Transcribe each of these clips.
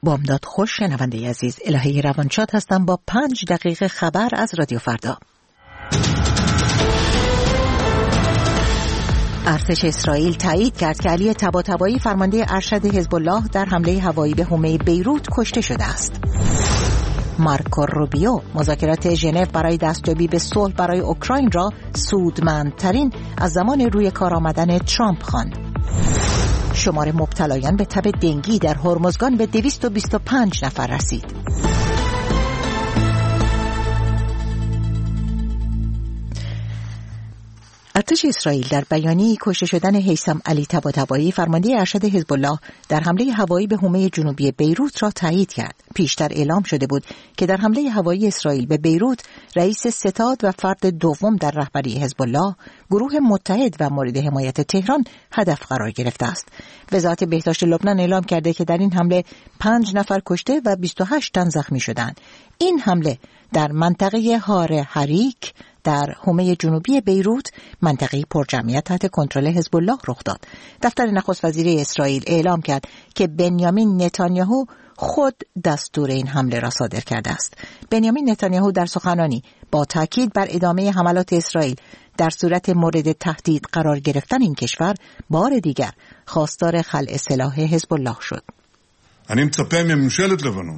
بامداد خوش شنونده عزیز، الهه روانشاد هستم با 5 دقیقه خبر از رادیو فردا. ارتش اسرائیل تایید کرد که علی طباطبایی فرمانده ارشد حزب الله در حمله هوایی به حومه بیروت کشته شده است. مارکو روبیو مذاکرات ژنو برای دستیابی به صلح برای اوکراین را سودمندترین از زمان روی کار آمدن ترامپ خواند. شمار مبتلایان به تب دنگی در هرمزگان به 225 نفر رسید. ارتش اسرائیل در بیانیه‌ای کشته شدن هیثم علی طباطبایی فرمانده ارشد حزب الله در حمله هوایی به حومه جنوبی بیروت را تایید کرد. پیشتر اعلام شده بود که در حمله هوایی اسرائیل به بیروت رئیس ستاد و فرد دوم در رهبری حزب الله، گروه متحد و مورد حمایت تهران هدف قرار گرفته است. وزارت بهداشت لبنان اعلام کرده که در این حمله 5 نفر کشته و 28 تن زخمی شدند. این حمله در منطقه هار حریک در حومه جنوبی بیروت، منطقه‌ای پرجمعیت تحت کنترل حزب الله رخ داد. دفتر نخست وزیر اسرائیل اعلام کرد که بنیامین نتانیاهو خود دستور این حمله را صادر کرده است. بنیامین نتانیاهو در سخنرانی با تاکید بر ادامه حملات اسرائیل در صورت مورد تهدید قرار گرفتن این کشور، بار دیگر خواستار خلع سلاح حزب الله شد. אני מצפה מממשלת לבנון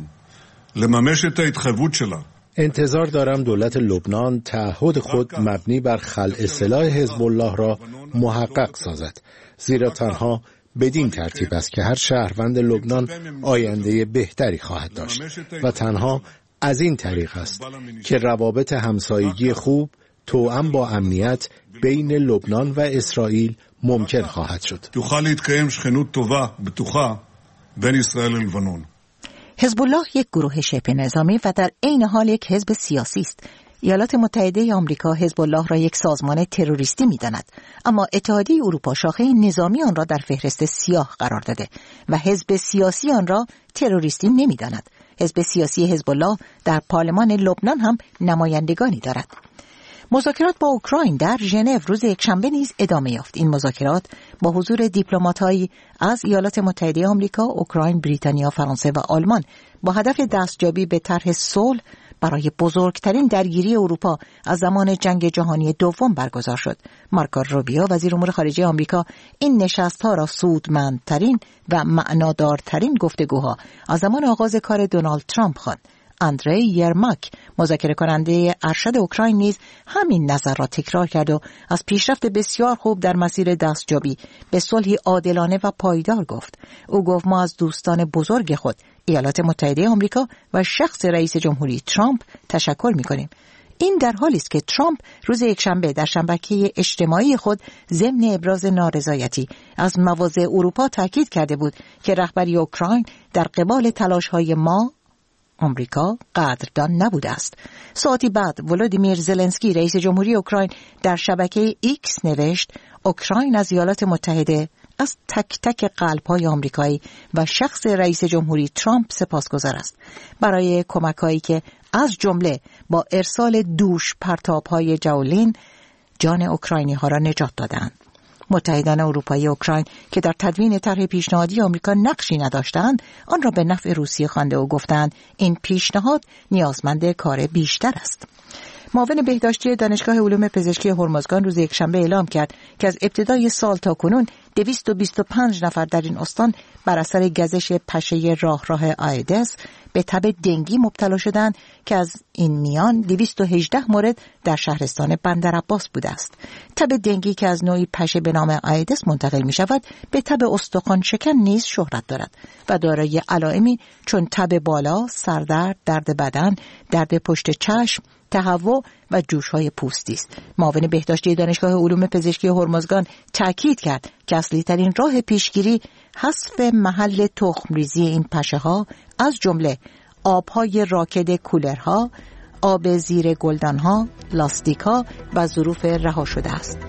לממש את ההתחייבות שלה. انتظار دارم دولت لبنان تعهد خود مبنی بر خلع سلاح حزب الله را محقق سازد، زیرا تنها بدین ترتیب است که هر شهروند لبنان آینده بهتری خواهد داشت و تنها از این طریق است که روابط همسایگی خوب توأم با امنیت بین لبنان و اسرائیل ممکن خواهد شد. תוכל להתקיים שכנות טובה בטוחה בין ישראל ללבנון. حزب الله یک گروه شبه نظامی و در عین حال یک حزب سیاسی است. ایالات متحده آمریکا حزب الله را یک سازمان تروریستی می‌داند، اما اتحادیه اروپا شاخه نظامی آن را در فهرست سیاه قرار داده و حزب سیاسی آن را تروریستی نمی‌داند. حزب سیاسی حزب الله در پارلمان لبنان هم نمایندگانی دارد. مذاکرات با اوکراین در ژنو روز یکشنبه نیز ادامه یافت. این مذاکرات با حضور دیپلمات‌هایی از ایالات متحده آمریکا، اوکراین، بریتانیا، فرانسه و آلمان با هدف دستیابی به طرح صلح برای بزرگترین درگیری اروپا از زمان جنگ جهانی دوم برگزار شد. مارکو روبیو وزیر امور خارجه آمریکا این نشست‌ها را سودمندترین و معنادارترین گفتگوها از زمان آغاز کار دونالد ترامپ خواند. اندری یرماک مذاکره کننده ارشد اوکراین نیز همین نظر را تکرار کرد و از پیشرفت بسیار خوب در مسیر دستیابی به صلحی عادلانه و پایدار گفت. او گفت ما از دوستان بزرگ خود ایالات متحده آمریکا و شخص رئیس جمهوری ترامپ تشکر می‌کنیم. این در حالی است که ترامپ روز یکشنبه در شبکه اجتماعی خود ضمن ابراز نارضایتی از مواضع اروپا تاکید کرده بود که رهبری اوکراین در قبال تلاش‌های ما آمریکا قدردان نبوده است. ساعتی بعد ولودیمیر زلنسکی رئیس جمهوری اوکراین در شبکه ایکس نوشت اوکراین از ایالات متحده، از تک تک قلب‌های آمریکایی و شخص رئیس جمهوری ترامپ سپاسگزار است برای کمک‌هایی که از جمله با ارسال دوش پرتاب‌های جاولین جان اوکراینی‌ها را نجات دادند. متحدان اروپایی اوکراین که در تدوین طرح پیشنهادی آمریکا نقشی نداشتند، آن را به نفع روسیه خوانده و گفتند این پیشنهاد نیازمند کار بیشتر است. معاون بهداشتی دانشگاه علوم پزشکی هرمزگان روز یکشنبه اعلام کرد که از ابتدای سال تا کنون 225 نفر در این استان بر اثر گزش پشه راه آیدس به تب دنگی مبتلا شدند که از این میان 218 مورد در شهرستان بندرعباس بوده است. تب دنگی که از نوعی پشه به نام آیدس منتقل می شود به تب استخوان شکن نیز شهرت دارد و دارای علائمی چون تب بالا، سردرد، درد بدن، درد پشت چشم، تهوع و جوش‌های پوستی است. معاون بهداشتی دانشگاه علوم پزشکی هرمزگان تاکید کرد که اصلی ترین راه پیشگیری حذف محل تخم‌ریزی این پشه‌ها از جمله آب‌های راکد کولرها، آب زیر گلدان‌ها، لاستیک‌ها و ظروف رها شده است.